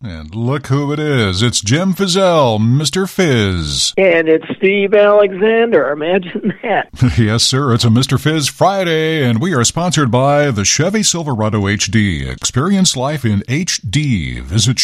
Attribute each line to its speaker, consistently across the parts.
Speaker 1: And look who it is. It's Jim Fizzell, Mr. Fizz.
Speaker 2: And it's Steve Alexander. Imagine that.
Speaker 1: Yes, sir. It's a Mr. Fizz Friday, and we are sponsored by the Chevy Silverado HD. Experience life in HD. Visit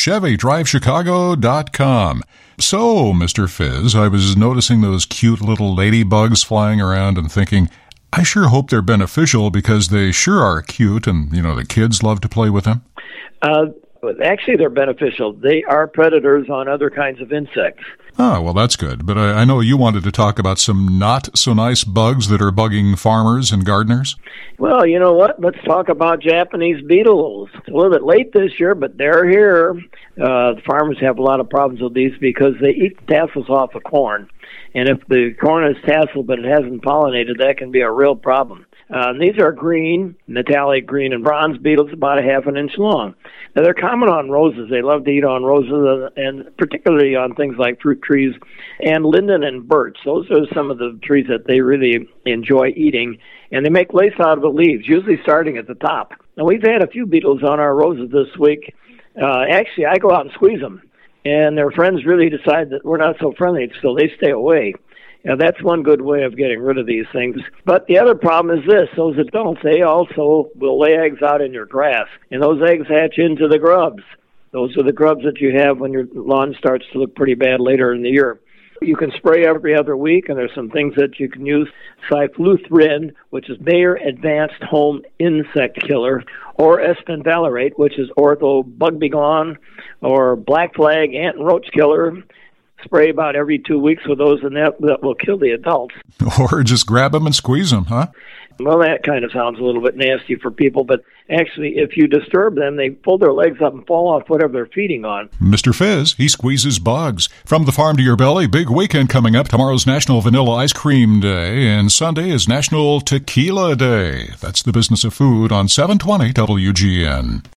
Speaker 1: ChevyDriveChicago.com. So, Mr. Fizz, I was noticing those cute little ladybugs flying around and thinking, I sure hope they're beneficial because they sure are cute and, the kids love to play with them.
Speaker 2: Actually, they're beneficial. They are predators on other kinds of insects.
Speaker 1: Oh, well, that's good. But I know you wanted to talk about some not-so-nice bugs that are bugging farmers and gardeners.
Speaker 2: Well, you know what? Let's talk about Japanese beetles. It's a little bit late this year, but they're here. The farmers have a lot of problems with these because they eat the tassels off the corn. And if the corn is tasseled but it hasn't pollinated, that can be a real problem. These are green, metallic green, and bronze beetles about a half an inch long. Now, they're common on roses. They love to eat on roses, and particularly on things like fruit trees and linden and birch. Those are some of the trees that they really enjoy eating, and they make lace out of the leaves, usually starting at the top. Now, we've had a few beetles on our roses this week. Actually, I go out and squeeze them, and their friends really decide that we're not so friendly, so they stay away. Now, that's one good way of getting rid of these things. But the other problem is this. Those adults, they also will lay eggs out in your grass, and those eggs hatch into the grubs. Those are the grubs that you have when your lawn starts to look pretty bad later in the year. You can spray every other week, and there's some things that you can use. Cyfluthrin, which is Bayer Advanced Home Insect Killer, or Espenvalerate, which is Ortho Bugbegone, or Black Flag Ant and Roach Killer. Spray about every 2 weeks with those, and that will kill the adults.
Speaker 1: Or just grab them and squeeze them, huh?
Speaker 2: Well, that kind of sounds a little bit nasty for people, but actually, if you disturb them, they pull their legs up and fall off whatever they're feeding on.
Speaker 1: Mr. Fizz, he squeezes bugs. From the farm to your belly, big weekend coming up. Tomorrow's National Vanilla Ice Cream Day, and Sunday is National Tequila Day. That's the business of food on 720 WGN.